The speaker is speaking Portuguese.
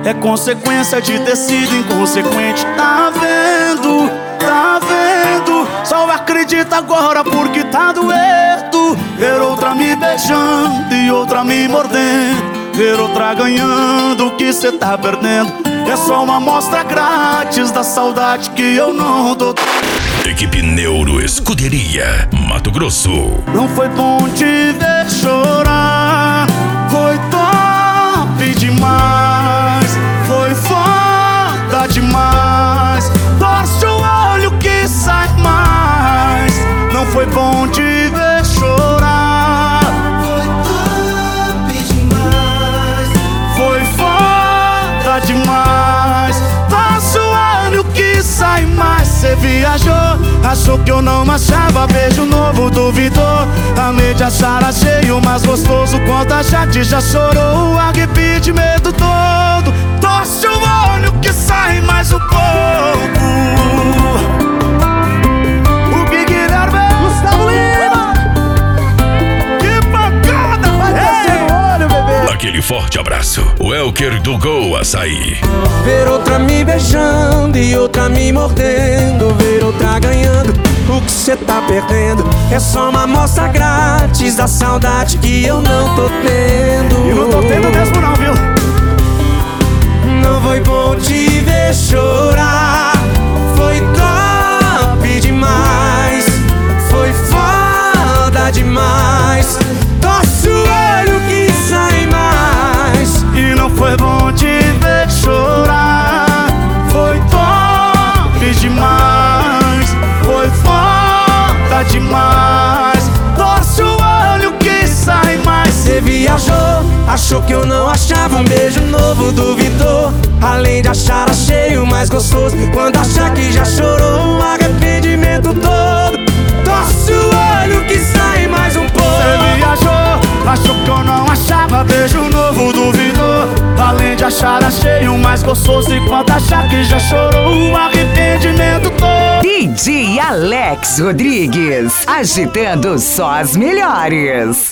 é consequência de ter sido inconsequente. Tá vendo, tá vendo? Só acredita agora porque tá doendo. Ver outra me beijando e outra me mordendo, ver outra ganhando o que cê tá perdendo. É só uma amostra grátis da saudade que eu não tô. Equipe Neuro Escuderia, Mato Grosso. Não foi bom te ver chorar, foi top demais, foi foda demais. Torce o olho que sai mais. Não foi bom te ver chorar, foi top demais, foi foda demais. Torce o olho que sai mais. Cê viajou, achou que eu não achava, beijo novo duvidou. A mídia achara cheio, mas gostoso quanto a chat já chorou. O arrependimento todo, torce o olho que sai mais um pouco. O Big Guilherme, Gustavo Lima, que pancada, vai descer no olho, bebê. Aquele forte abraço, o Elker do Gol Açaí. Ver outra me beijando e outra me mordendo, ver outra ganhando o que cê tá perdendo. É só uma amostra grátis da saudade que eu não tô tendo. E não tô tendo mesmo não, viu? Não foi bom te ver chorar, foi top demais, foi foda demais. Torce o olho que sai mais. E não foi bom te ver chorar, foi top demais, foi foda demais. Torce o olho que sai mais. Cê viajou, achou que eu não achava, um beijo novo duvidou. Além de achar cheio, mais gostoso quando achar que já chorou. O arrependimento todo, torce o olho que sai mais um pouco. Cê viajou, achou que eu não achava, beijo novo duvidou. Além de achar cheio, mais gostoso enquanto achar que já chorou. O arrependimento todo. DJ Alex Rodrigues, agitando só as melhores.